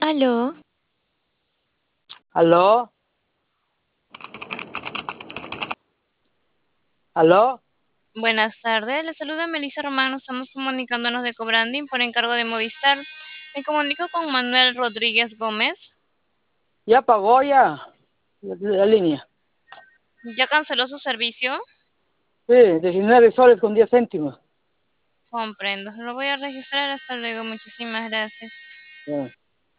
Aló, ¿Aló? ¿Aló? buenas tardes. Le saluda Melissa Romano. Estamos comunicándonos de Cobranding por encargo de Movistar. Me comunico con Manuel Rodríguez Gómez. ¿Ya pagó ya la línea? ¿Ya canceló su servicio? Sí, 19 soles con 10 céntimos. Comprendo. Lo voy a registrar. Hasta luego. Muchísimas gracias. Ya.